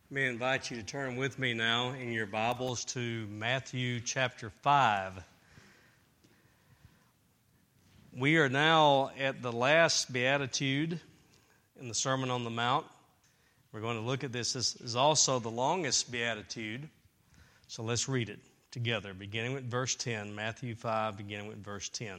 Let me invite you to turn with me now in your Bibles to Matthew chapter 5. We are now at the last beatitude in the Sermon on the Mount. We're going to look at this. This is also the longest beatitude. So let's read it together, beginning with verse 10. Matthew 5, beginning with verse 10.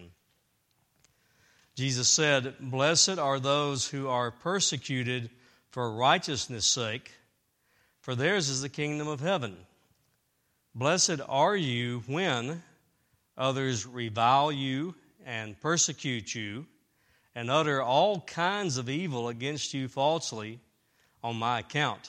Jesus said, "Blessed are those who are persecuted for righteousness' sake, for theirs is the kingdom of heaven. Blessed are you when others revile you and persecute you and utter all kinds of evil against you falsely on my account.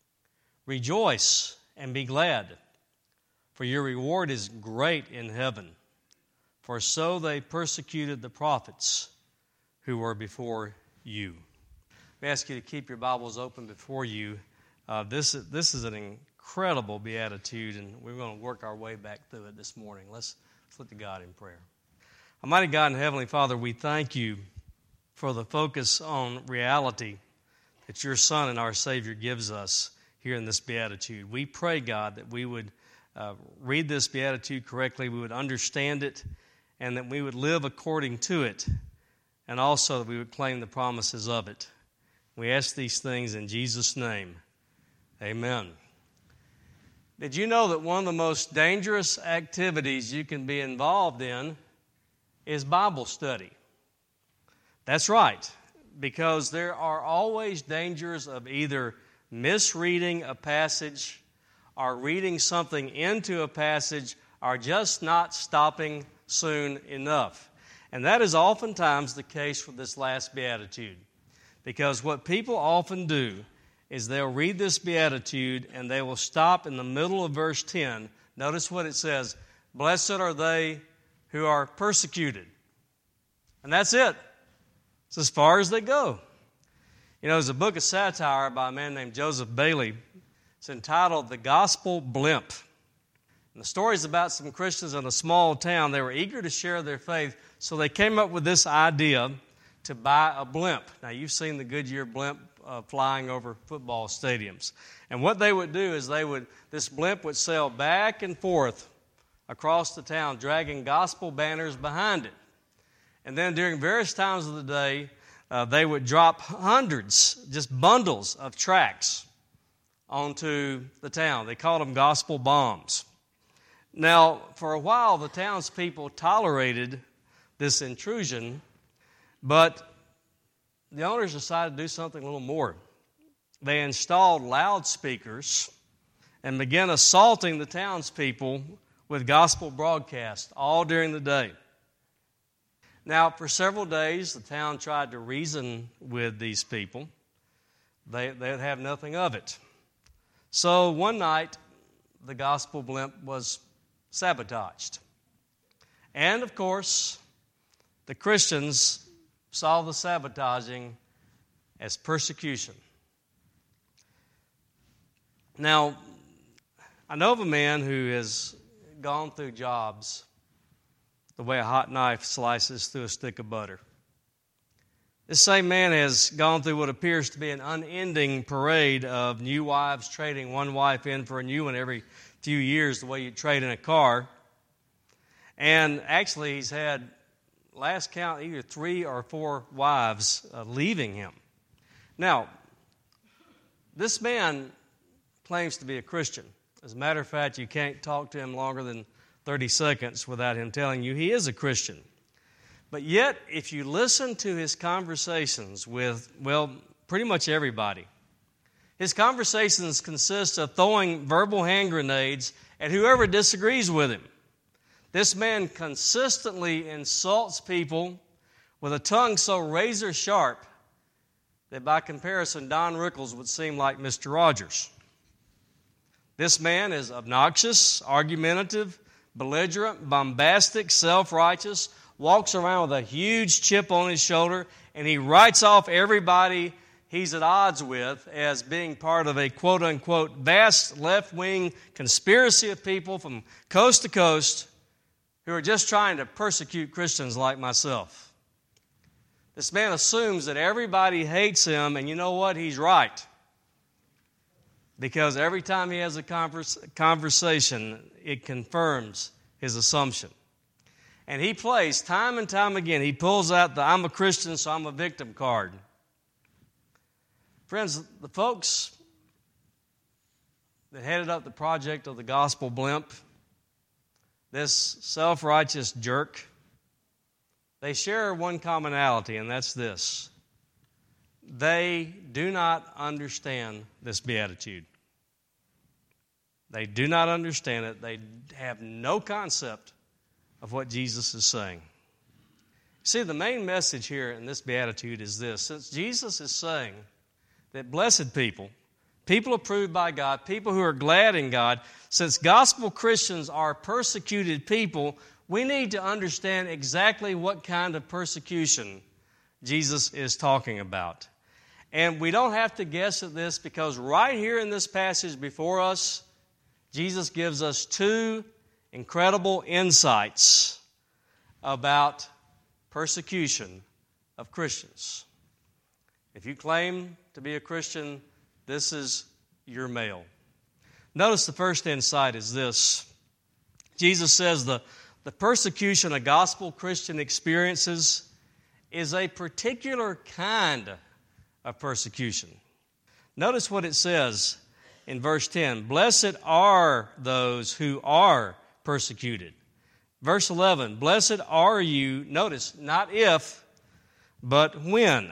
Rejoice and be glad, for your reward is great in heaven. For so they persecuted the prophets who were before you." I ask you to keep your Bibles open before you. This is an incredible beatitude, and we're going to work our way back through it this morning. Let's look to God in prayer. Almighty God and Heavenly Father, we thank you for the focus on reality that your Son and our Savior gives us here in this beatitude. We pray, God, that we would read this beatitude correctly, we would understand it, and that we would live according to it, and also that we would claim the promises of it. We ask these things in Jesus' name. Amen. Did you know that one of the most dangerous activities you can be involved in is Bible study? That's right, because there are always dangers of either misreading a passage or reading something into a passage or just not stopping soon enough. And that is oftentimes the case with this last beatitude, because what people often do is they'll read this beatitude and they will stop in the middle of verse 10. Notice what it says, "Blessed are they who are persecuted." And that's it. It's as far as they go. You know, there's a book of satire by a man named Joseph Bailey. It's entitled "The Gospel Blimp." And the story is about some Christians in a small town. They were eager to share their faith, so they came up with this idea to buy a blimp. Now, you've seen the Goodyear blimp flying over football stadiums. And what they would do is this blimp would sail back and forth across the town, dragging gospel banners behind it. And then during various times of the day, they would drop hundreds, just bundles of tracts onto the town. They called them gospel bombs. Now, for a while, the townspeople tolerated this intrusion, but the owners decided to do something a little more. They installed loudspeakers and began assaulting the townspeople with gospel broadcasts all during the day. Now, for several days, the town tried to reason with these people. They'd have nothing of it. So one night, the gospel blimp was sabotaged. And, of course, the Christians saw the sabotaging as persecution. Now, I know of a man who has gone through jobs the way a hot knife slices through a stick of butter. This same man has gone through what appears to be an unending parade of new wives, trading one wife in for a new one every few years, the way you trade in a car. And actually, he's had, last count, either 3 or 4 wives leaving him. Now, this man claims to be a Christian. As a matter of fact, you can't talk to him longer than 30 seconds without him telling you he is a Christian. But yet, if you listen to his conversations with, pretty much everybody, his conversations consist of throwing verbal hand grenades at whoever disagrees with him. This man consistently insults people with a tongue so razor sharp that by comparison, Don Rickles would seem like Mr. Rogers. This man is obnoxious, argumentative, belligerent, bombastic, self-righteous, walks around with a huge chip on his shoulder, and he writes off everybody he's at odds with as being part of a quote-unquote vast left-wing conspiracy of people from coast to coast who are just trying to persecute Christians like myself. This man assumes that everybody hates him, and you know what? He's right. because every time he has a conversation, it confirms his assumption. And he plays time and time again. He pulls out the "I'm a Christian, so I'm a victim" card. Friends, the folks that headed up the project of the gospel blimp, this self-righteous jerk, they share one commonality, and that's this. They do not understand this beatitude. They do not understand it. They have no concept of what Jesus is saying. See, the main message here in this beatitude is this. Since Jesus is saying that blessed people, people approved by God, people who are glad in God, since gospel Christians are persecuted people, we need to understand exactly what kind of persecution Jesus is talking about. And we don't have to guess at this, because right here in this passage before us, Jesus gives us two incredible insights about persecution of Christians. If you claim to be a Christian, this is your mail. Notice the first insight is this. Jesus says the persecution a gospel Christian experiences is a particular kind of persecution. Notice what it says in verse 10. Blessed are those who are persecuted. Verse 11. Blessed are you, notice, not if, but when.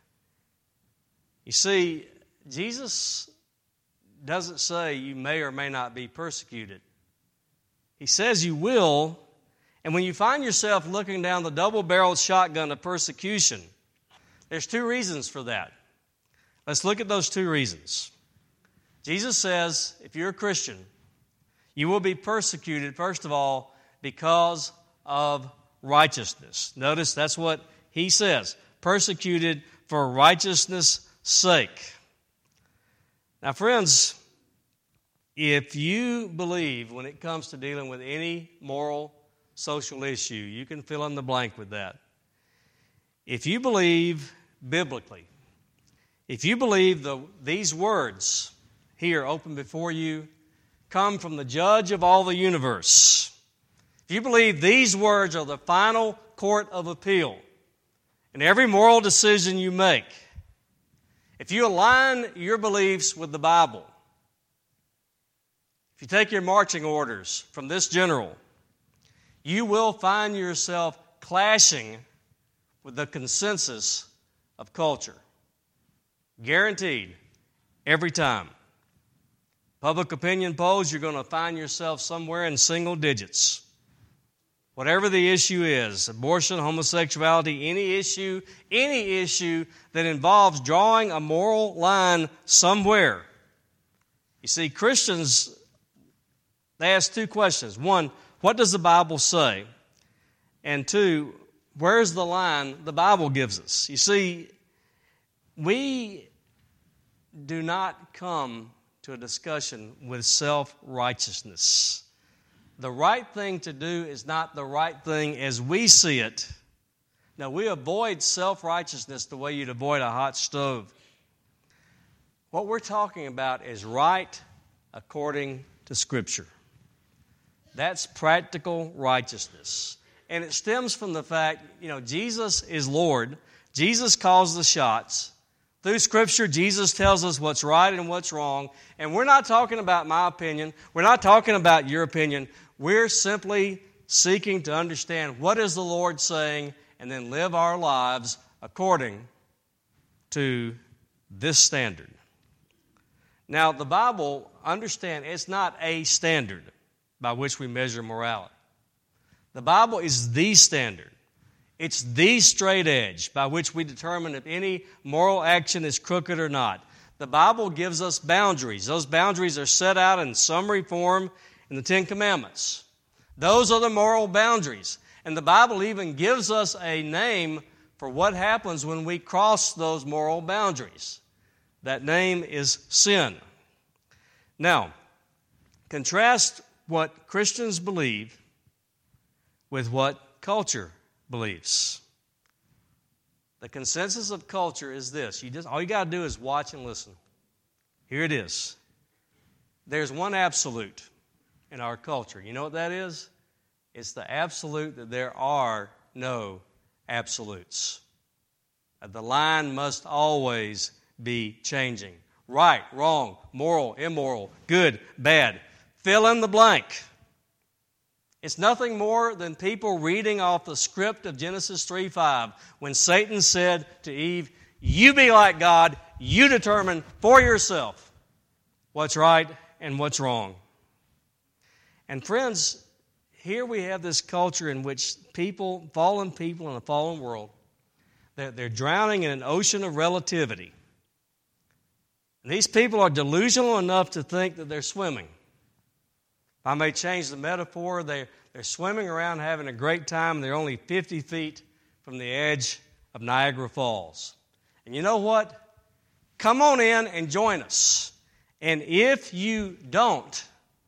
You see, Jesus doesn't say you may or may not be persecuted. He says you will, and when you find yourself looking down the double-barreled shotgun of persecution, there's two reasons for that. Let's look at those two reasons. Jesus says, if you're a Christian, you will be persecuted, first of all, because of righteousness. Notice that's what he says, persecuted for righteousness' sake. Now, friends, if you believe when it comes to dealing with any moral, social issue, you can fill in the blank with that. If you believe biblically, if you believe these words here open before you come from the judge of all the universe, if you believe these words are the final court of appeal in every moral decision you make, if you align your beliefs with the Bible, if you take your marching orders from this general, you will find yourself clashing with the consensus of culture. Guaranteed, every time. Public opinion polls, you're going to find yourself somewhere in single digits. Whatever the issue is, abortion, homosexuality, any issue that involves drawing a moral line somewhere. You see, Christians, they ask two questions. One, what does the Bible say? And two, where's the line the Bible gives us? You see, we do not come to a discussion with self-righteousness. The right thing to do is not the right thing as we see it. Now, we avoid self-righteousness the way you'd avoid a hot stove. What we're talking about is right according to Scripture. That's practical righteousness. And it stems from the fact, Jesus is Lord. Jesus calls the shots. Through Scripture, Jesus tells us what's right and what's wrong. And we're not talking about my opinion. We're not talking about your opinion. We're simply seeking to understand what is the Lord saying and then live our lives according to this standard. Now, the Bible, understand, it's not a standard by which we measure morality. The Bible is the standard. It's the straight edge by which we determine if any moral action is crooked or not. The Bible gives us boundaries. Those boundaries are set out in summary form in the Ten Commandments. Those are the moral boundaries. And the Bible even gives us a name for what happens when we cross those moral boundaries. That name is sin. Now, contrast what Christians believe with what culture believes. The consensus of culture is this. All you got to do is watch and listen. Here it is. There's one absolute in our culture. You know what that is? It's the absolute that there are no absolutes. The line must always be changing. Right, wrong, moral, immoral, good, bad. Fill in the blank. It's nothing more than people reading off the script of Genesis 3:5 when Satan said to Eve, "You be like God, you determine for yourself what's right and what's wrong." And friends, here we have this culture in which fallen people in a fallen world, they're drowning in an ocean of relativity. And these people are delusional enough to think that they're swimming. If I may change the metaphor, they're swimming around having a great time, and they're only 50 feet from the edge of Niagara Falls. And you know what? Come on in and join us. And if you don't,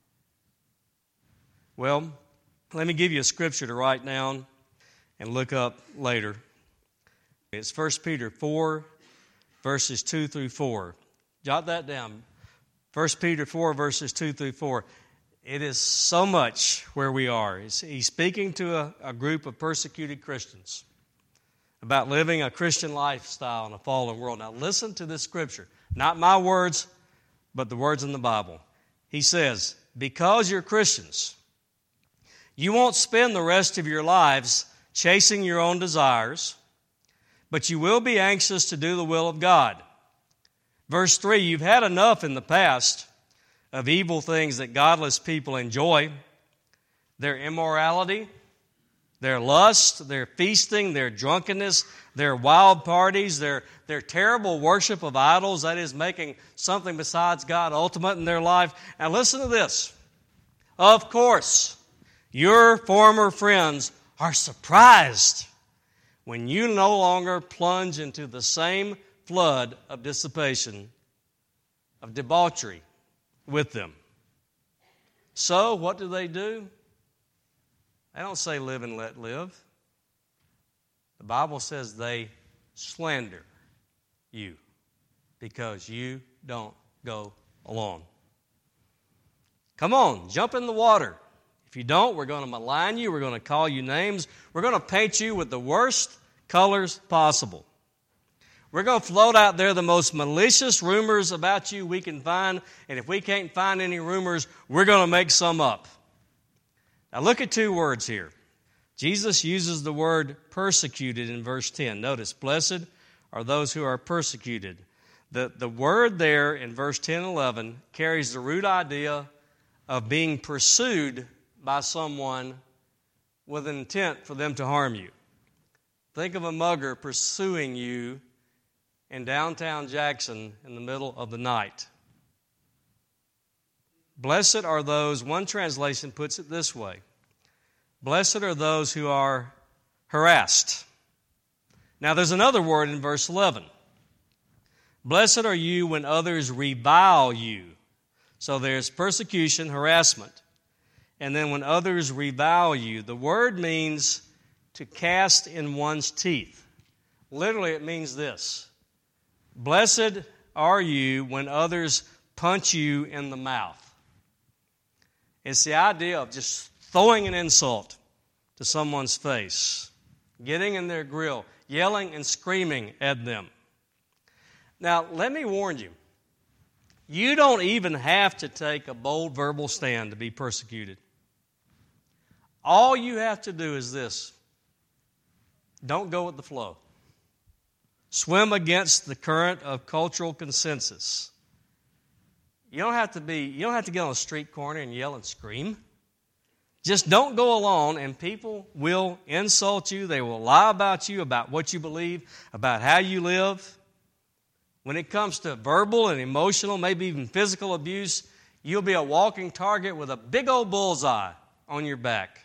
well, let me give you a scripture to write down and look up later. It's 1 Peter 4, verses 2 through 4. Jot that down. 1 Peter 4, verses 2 through 4. It is so much where we are. He's speaking to a group of persecuted Christians about living a Christian lifestyle in a fallen world. Now listen to this scripture. Not my words, but the words in the Bible. He says, because you're Christians, you won't spend the rest of your lives chasing your own desires, but you will be anxious to do the will of God. Verse 3, you've had enough in the past of evil things that godless people enjoy. Their immorality, their lust, their feasting, their drunkenness, their wild parties, their terrible worship of idols, that is, making something besides God ultimate in their life. And listen to this. Of course, your former friends are surprised when you no longer plunge into the same flood of dissipation, of debauchery with them. So, what do? They don't say live and let live. The Bible says they slander you because you don't go along. Come on, jump in the water. If you don't, we're going to malign you. We're going to call you names. We're going to paint you with the worst colors possible. We're going to float out there the most malicious rumors about you we can find, and if we can't find any rumors, we're going to make some up. Now look at two words here. Jesus uses the word persecuted in verse 10. Notice, blessed are those who are persecuted. The word there in verse 10 and 11 carries the root idea of being pursued by someone with an intent for them to harm you. Think of a mugger pursuing you in downtown Jackson in the middle of the night. Blessed are those, one translation puts it this way, blessed are those who are harassed. Now there's another word in verse 11. Blessed are you when others revile you. So there's persecution, harassment. And then when others revile you, the word means to cast in one's teeth. Literally it means this. Blessed are you when others punch you in the mouth. It's the idea of just throwing an insult to someone's face, getting in their grill, yelling and screaming at them. Now, let me warn you, you don't even have to take a bold verbal stand to be persecuted. All you have to do is this. Don't go with the flow. Swim against the current of cultural consensus. You don't have to get on a street corner and yell and scream. Just don't go along, and people will insult you. They will lie about you, about what you believe, about how you live. When it comes to verbal and emotional, maybe even physical abuse, you'll be a walking target with a big old bullseye on your back.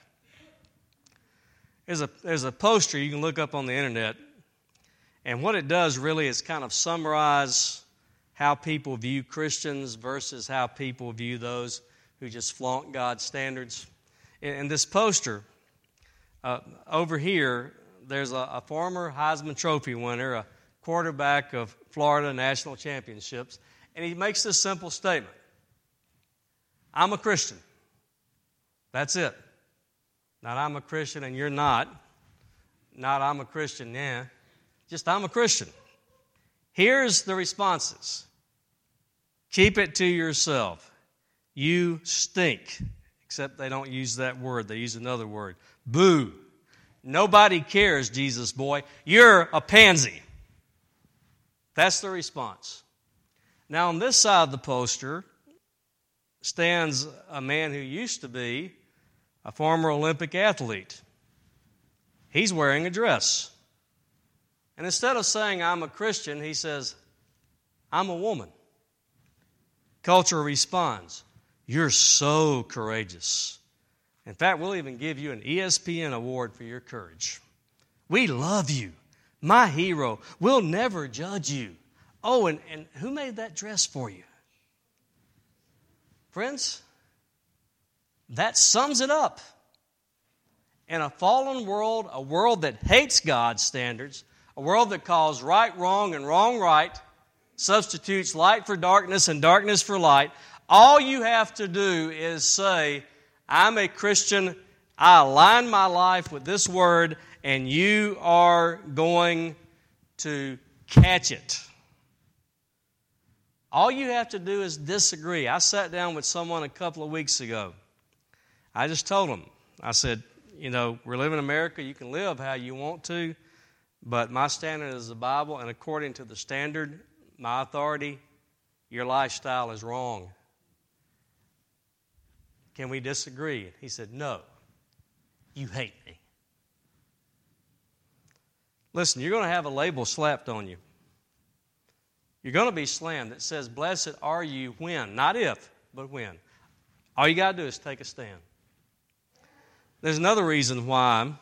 There's a poster you can look up on the internet, and what it does really is kind of summarize how people view Christians versus how people view those who just flaunt God's standards. In this poster, over here, there's a former Heisman Trophy winner, a quarterback of Florida national championships, and he makes this simple statement. I'm a Christian. That's it. Not I'm a Christian and you're not. Not I'm a Christian, yeah. Just I'm a Christian. Here's the responses. Keep it to yourself. You stink. Except they don't use that word. They use another word. Boo. Nobody cares, Jesus boy. You're a pansy. That's the response. Now, on this side of the poster stands a man who used to be a former Olympic athlete. He's wearing a dress. And instead of saying, I'm a Christian, he says, I'm a woman. Culture responds, you're so courageous. In fact, we'll even give you an ESPN award for your courage. We love you. My hero. We'll never judge you. Oh, and who made that dress for you? Friends, that sums it up. In a fallen world, a world that hates God's standards, a world that calls right wrong and wrong right, substitutes light for darkness and darkness for light, all you have to do is say, I'm a Christian, I align my life with this word, and you are going to catch it. All you have to do is disagree. I sat down with someone a couple of weeks ago. I just told them, I said, you know, we're living in America, you can live how you want to, but my standard is the Bible, and according to the standard, my authority, your lifestyle is wrong. Can we disagree? He said, no, you hate me. Listen, you're going to have a label slapped on you. You're going to be slammed that says, blessed are you when, not if, but when. All you got to do is take a stand. There's another reason why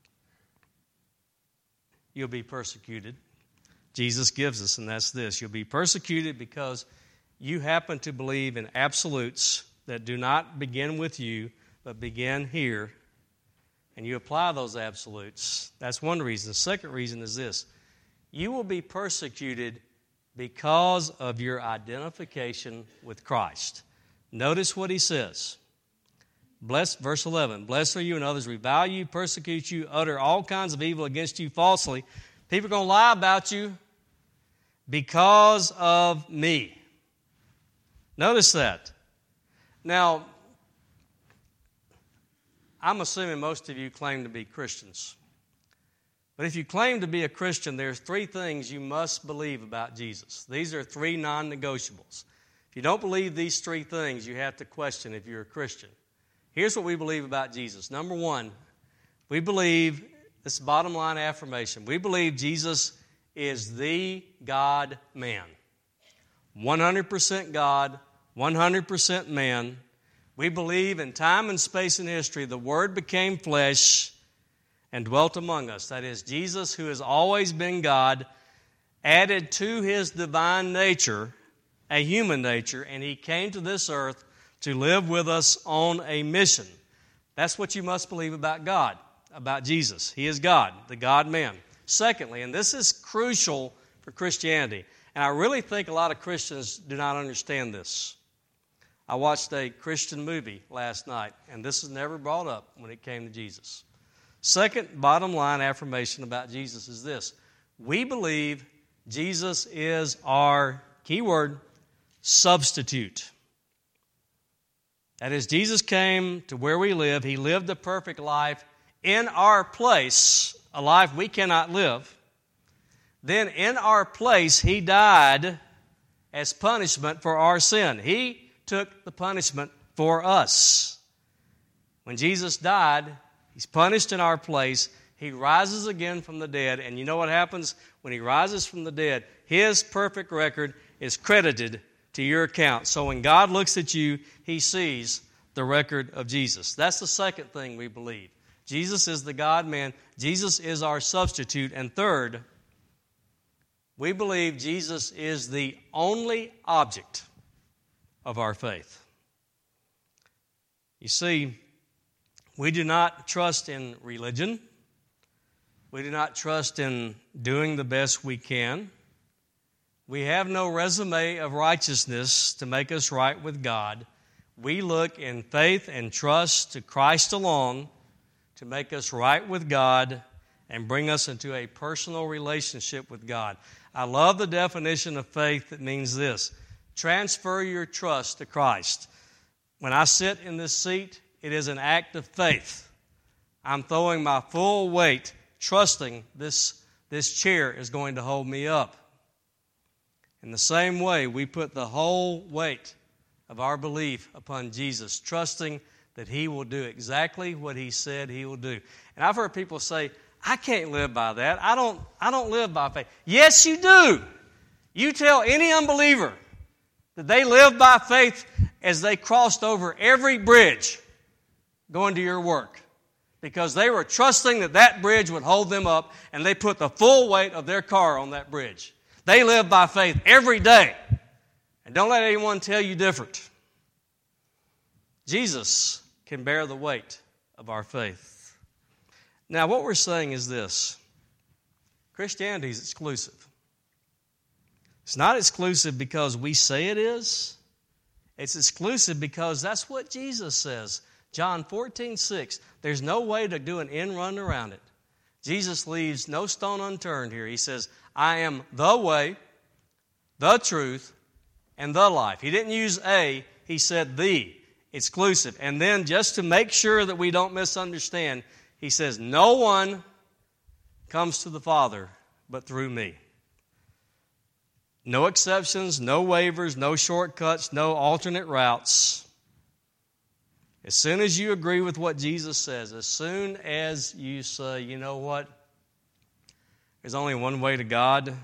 you'll be persecuted. Jesus gives us, and that's this. You'll be persecuted because you happen to believe in absolutes that do not begin with you, but begin here, and you apply those absolutes. That's one reason. The second reason is this. You will be persecuted because of your identification with Christ. Notice what he says. Blessed, verse 11, blessed are you and others revile you, persecute you, utter all kinds of evil against you falsely. People are going to lie about you because of me. Notice that. Now, I'm assuming most of you claim to be Christians. But if you claim to be a Christian, there's three things you must believe about Jesus. These are three non-negotiables. If you don't believe these three things, you have to question if you're a Christian. Here's what we believe about Jesus. Number one, we believe, this is bottom line affirmation, we believe Jesus is the God-man. 100% God, 100% man. We believe in time and space and history, the Word became flesh and dwelt among us. That is, Jesus, who has always been God, added to his divine nature a human nature, and he came to this earth to live with us on a mission. That's what you must believe about God, about Jesus. He is God, the God-man. Secondly, and this is crucial for Christianity, and I really think a lot of Christians do not understand this. I watched a Christian movie last night, and this is never brought up when it came to Jesus. Second bottom line affirmation about Jesus is this. We believe Jesus is our, keyword, substitute. That is, Jesus came to where we live. He lived a perfect life in our place, a life we cannot live. Then in our place, he died as punishment for our sin. He took the punishment for us. When Jesus died, he's punished in our place. He rises again from the dead. And you know what happens when he rises from the dead? His perfect record is credited to your account. So when God looks at you, he sees the record of Jesus. That's the second thing we believe. Jesus is the God-man. Jesus is our substitute. And third, we believe Jesus is the only object of our faith. You see, we do not trust in religion. We do not trust in doing the best we can. We have no resume of righteousness to make us right with God. we look in faith and trust to Christ alone to make us right with God and bring us into a personal relationship with God. I love the definition of faith that means this: transfer your trust to Christ. When I sit in this seat, it is an act of faith. I'm throwing my full weight, trusting this chair is going to hold me up. In the same way, we put the whole weight of our belief upon Jesus, trusting that He will do exactly what He said He will do. And I've heard people say, I can't live by that. I don't live by faith. Yes, you do. You tell any unbeliever that they live by faith as they crossed over every bridge going to your work, because they were trusting that that bridge would hold them up, and they put the full weight of their car on that bridge. They live by faith every day. And don't let anyone tell you different. Jesus can bear the weight of our faith. Now, what we're saying is this: Christianity is exclusive. It's not exclusive because we say it is. It's exclusive because that's what Jesus says. John 14:6. There's no way to do an end run around it. Jesus leaves no stone unturned here. He says, I am the way, the truth, and the life. He didn't use a, he said the, exclusive. And then just to make sure that we don't misunderstand, he says, no one comes to the Father but through me. No exceptions, no waivers, no shortcuts, no alternate routes. As soon as you agree with what Jesus says, as soon as you say, you know what, there's only one way to God,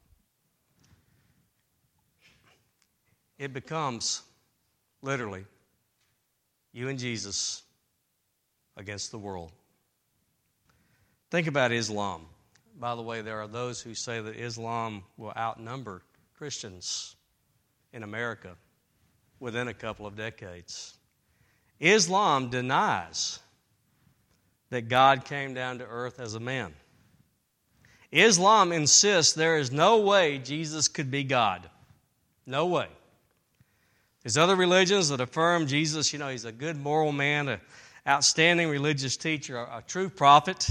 it becomes literally you and Jesus against the world. Think about Islam. By the way, there are those who say that Islam will outnumber Christians in America within a couple of decades. Islam denies that God came down to earth as a man. Islam insists there is no way Jesus could be God. No way. There's other religions that affirm Jesus, He's a good moral man, an outstanding religious teacher, a true prophet.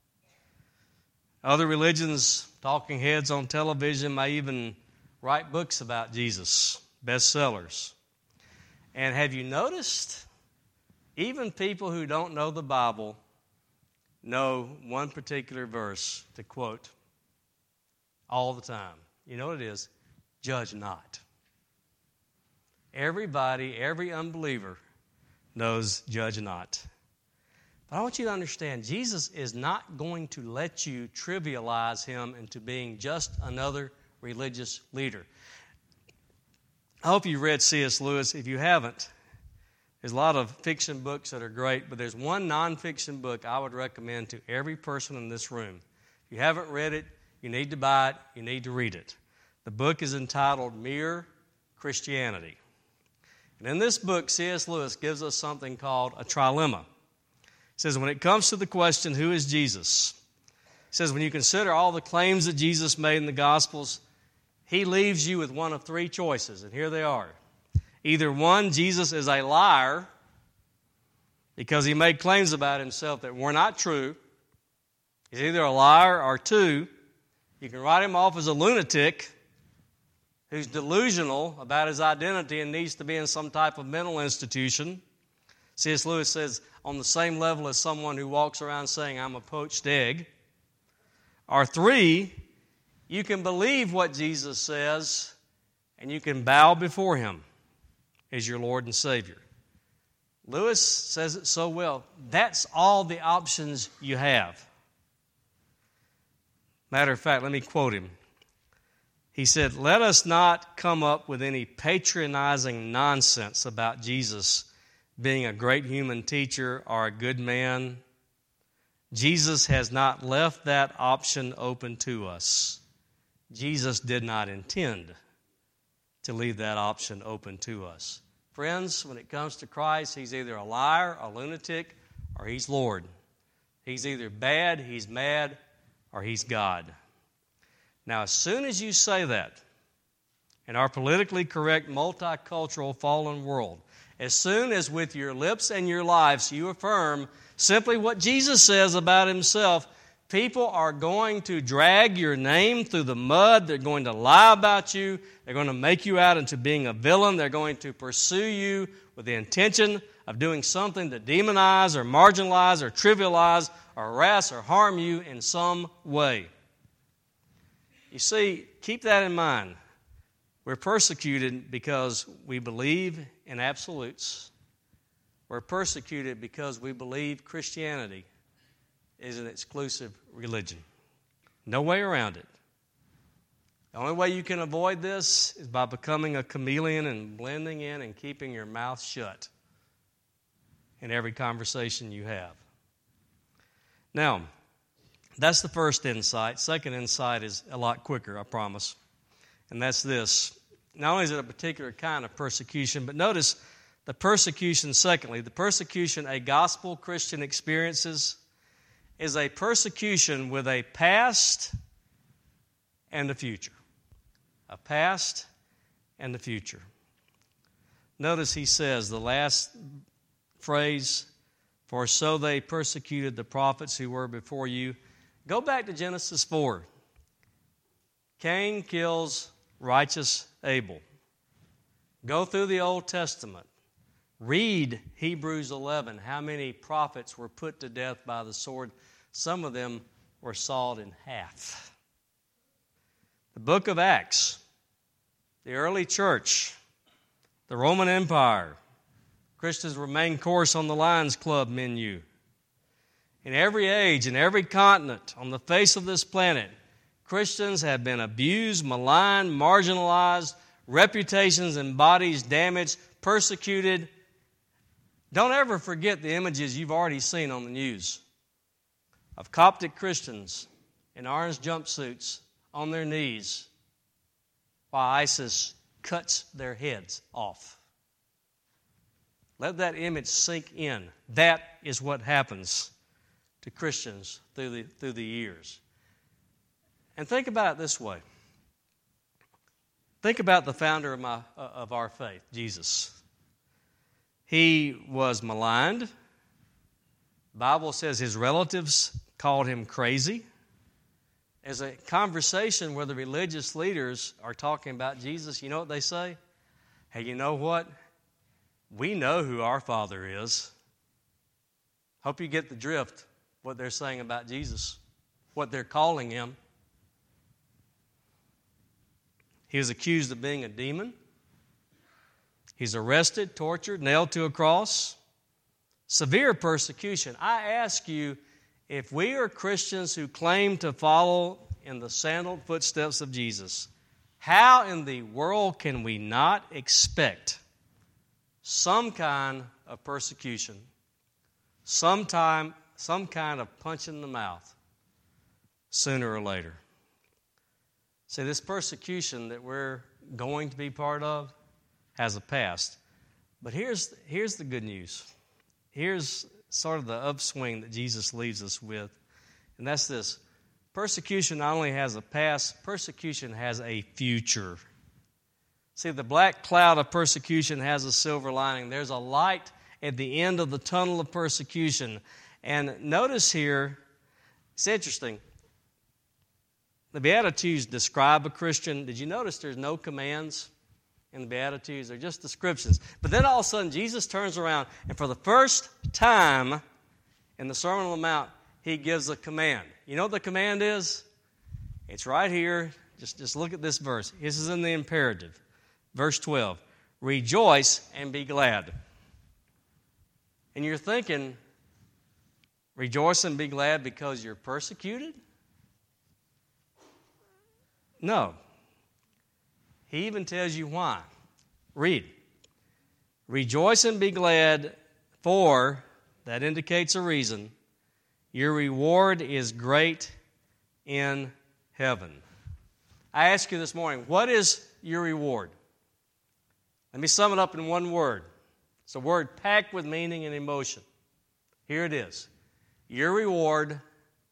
Other religions, talking heads on television, may even write books about Jesus, bestsellers. And have you noticed, even people who don't know the Bible know one particular verse to quote all the time. You know what it is? Judge not. Everybody, every unbeliever knows judge not. But I want you to understand, Jesus is not going to let you trivialize Him into being just another religious leader. I hope you read C.S. Lewis. If you haven't, there's a lot of fiction books that are great, but there's one nonfiction book I would recommend to every person in this room. If you haven't read it, you need to buy it, you need to read it. The book is entitled Mere Christianity. And in this book, C.S. Lewis gives us something called a trilemma. He says, when it comes to the question, who is Jesus? He says, when you consider all the claims that Jesus made in the Gospels, He leaves you with one of three choices, and here they are. Either one, Jesus is a liar because He made claims about Himself that were not true. He's either a liar, or two, you can write Him off as a lunatic who's delusional about his identity and needs to be in some type of mental institution. C.S. Lewis says, on the same level as someone who walks around saying, I'm a poached egg. Or three, you can believe what Jesus says and you can bow before Him as your Lord and Savior. Lewis says it so well. That's all the options you have. Matter of fact, let me quote him. He said, let us not come up with any patronizing nonsense about Jesus being a great human teacher or a good man. Jesus has not left that option open to us. Jesus did not intend to leave that option open to us. Friends, when it comes to Christ, He's either a liar, a lunatic, or He's Lord. He's either bad, He's mad, or He's God. Now, as soon as you say that, in our politically correct, multicultural, fallen world, As soon as with your lips and your lives you affirm simply what Jesus says about himself, people are going to drag your name through the mud. They're going to lie about you. They're going to make you out into being a villain. They're going to pursue you with the intention of doing something to demonize or marginalize or trivialize or harass or harm you in some way. You see, keep that in mind. We're persecuted because we believe in absolutes. We're persecuted because we believe Christianity is an exclusive religion. No way around it. The only way you can avoid this is by becoming a chameleon and blending in and keeping your mouth shut in every conversation you have. Now, that's the first insight. Second insight is a lot quicker, I promise. And that's this. Not only is it a particular kind of persecution, but notice the persecution, secondly, the persecution a gospel Christian experiences is a persecution with a past and a future. A past and a future. Notice he says, the last phrase, for so they persecuted the prophets who were before you. Go back to Genesis 4. Cain kills righteous Abel. Go through the Old Testament. Read Hebrews 11, how many prophets were put to death by the sword. Some of them were sawed in half. The book of Acts, the early church, the Roman Empire. Christians were main course on the Lions Club menu. In every age, in every continent, on the face of this planet, Christians have been abused, maligned, marginalized, reputations and bodies damaged, persecuted. Don't ever forget the images you've already seen on the news of Coptic Christians in orange jumpsuits on their knees while ISIS cuts their heads off. Let that image sink in. That is what happens to Christians through the years. And think about it this way. Think about the founder of our faith, Jesus. He was maligned. The Bible says his relatives called him crazy. As a conversation where the religious leaders are talking about Jesus, you know what they say? Hey, you know what? We know who our Father is. Hope you get the drift, what they're saying about Jesus, what they're calling him. He was accused of being a demon. He's arrested, tortured, nailed to a cross. Severe persecution. I ask you, if we are Christians who claim to follow in the sandaled footsteps of Jesus, how in the world can we not expect some kind of persecution, some kind of punch in the mouth, sooner or later? See, this persecution that we're going to be part of has a past. But here's the good news. Here's sort of the upswing that Jesus leaves us with, and that's this. Persecution not only has a past, persecution has a future. See, the black cloud of persecution has a silver lining. There's a light at the end of the tunnel of persecution. And notice here, it's interesting. The Beatitudes describe a Christian. Did you notice there's no commands in the Beatitudes? They're just descriptions. But then all of a sudden, Jesus turns around, and for the first time in the Sermon on the Mount, he gives a command. You know what the command is? It's right here. Just look at this verse. This is in the imperative. Verse 12. Rejoice and be glad. And you're thinking, rejoice and be glad because you're persecuted? No. He even tells you why. Read. Rejoice and be glad, for, that indicates a reason, your reward is great in heaven. I ask you this morning, what is your reward? Let me sum it up in one word. It's a word packed with meaning and emotion. Here it is. Your reward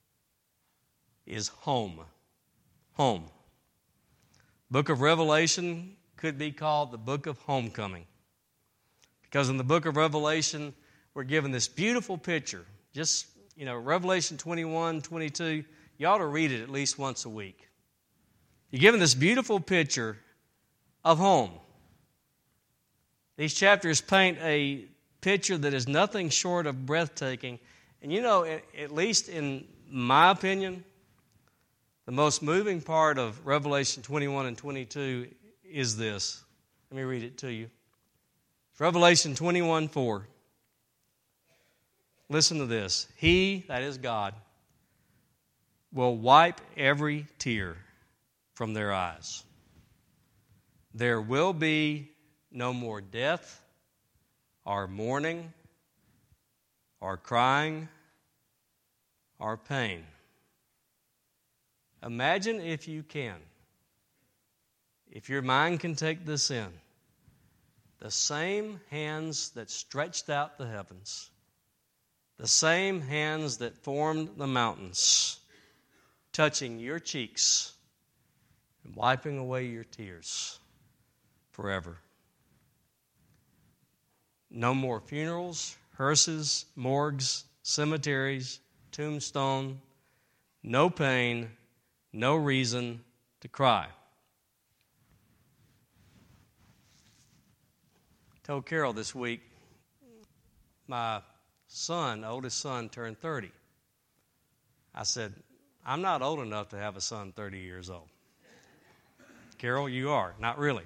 is home. Home. Book of Revelation could be called the book of homecoming. Because in the book of Revelation, we're given this beautiful picture. Just, Revelation 21, 22, you ought to read it at least once a week. You're given this beautiful picture of home. These chapters paint a picture that is nothing short of breathtaking. And at least in my opinion, the most moving part of Revelation 21 and 22 is this. Let me read it to you. It's Revelation 21:4. Listen to this. He, that is God, will wipe every tear from their eyes. There will be no more death, or mourning, or crying, or pain. Imagine, if you can, if your mind can take this in, the same hands that stretched out the heavens, the same hands that formed the mountains, touching your cheeks and wiping away your tears forever. No more funerals, hearses, morgues, cemeteries, tombstone, no pain, no reason to cry. I told Carol this week, my oldest son, turned 30. I said, I'm not old enough to have a son 30 years old. Carol, you are. Not really.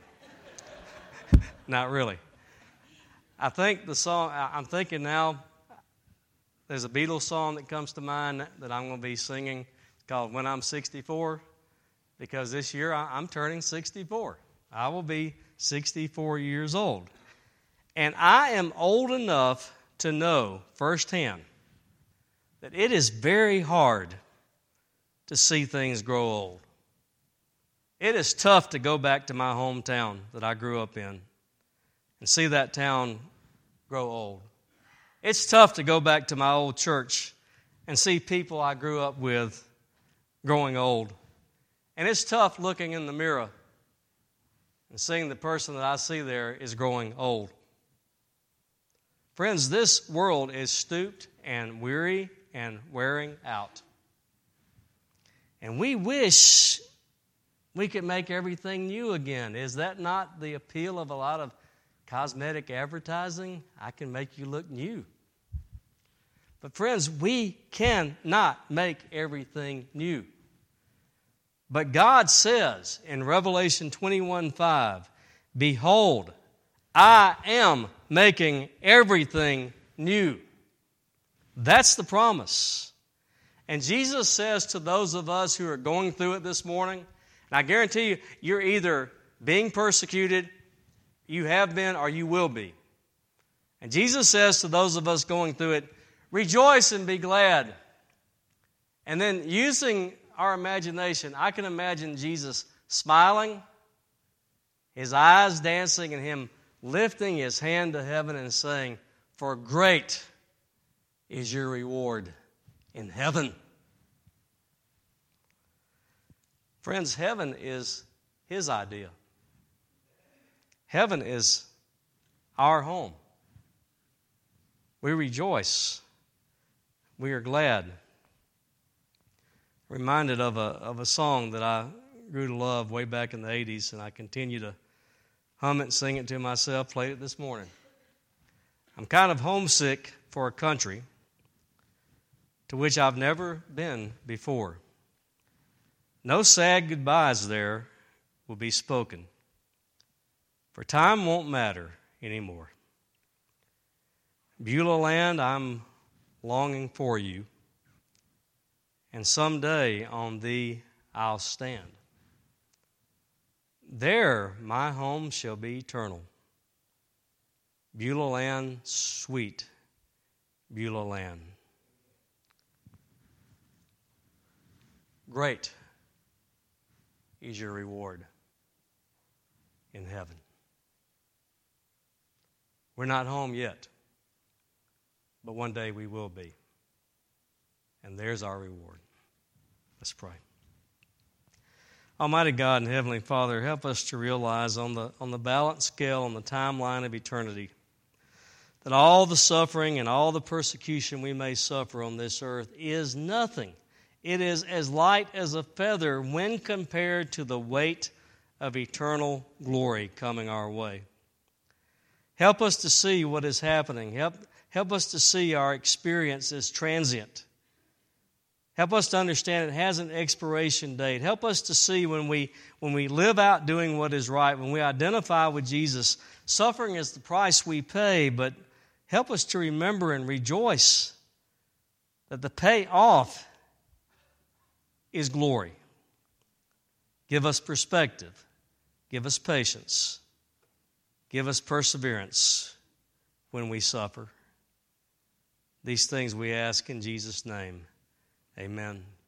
Not really. I think the song, I'm thinking now, there's a Beatles song that comes to mind that I'm going to be singing called When I'm 64, because this year I'm turning 64. I will be 64 years old. And I am old enough to know firsthand that it is very hard to see things grow old. It is tough to go back to my hometown that I grew up in and see that town grow old. It's tough to go back to my old church and see people I grew up with growing old. And it's tough looking in the mirror and seeing the person that I see there is growing old. Friends, this world is stooped and weary and wearing out. And we wish we could make everything new again. Is that not the appeal of a lot of cosmetic advertising? I can make you look new. But friends, we cannot make everything new. But God says in Revelation 21:5, behold, I am making everything new. That's the promise. And Jesus says to those of us who are going through it this morning, and I guarantee you, you're either being persecuted, you have been, or you will be. And Jesus says to those of us going through it, rejoice and be glad. And then using our imagination, I can imagine Jesus smiling, his eyes dancing, and him lifting his hand to heaven and saying, for great is your reward in heaven. Friends, heaven is his idea. Heaven is our home. We rejoice. We are glad. Reminded of a song that I grew to love way back in the 80s, and I continue to hum it, sing it to myself, played it this morning. I'm kind of homesick for a country to which I've never been before. No sad goodbyes there will be spoken, for time won't matter anymore. Beulah land, I'm longing for you, and someday on thee I'll stand. There my home shall be eternal. Beulah land, sweet Beulah land. Great is your reward in heaven. We're not home yet, but one day we will be. And there's our reward. Let's pray. Almighty God and Heavenly Father, help us to realize on the balance scale, on the timeline of eternity, that all the suffering and all the persecution we may suffer on this earth is nothing. It is as light as a feather when compared to the weight of eternal glory coming our way. Help us to see what is happening. Help us to see our experience as transient. Help us to understand it has an expiration date. Help us to see when we live out doing what is right, when we identify with Jesus, suffering is the price we pay, but help us to remember and rejoice that the payoff is glory. Give us perspective. Give us patience. Give us perseverance when we suffer. These things we ask in Jesus' name. Amen.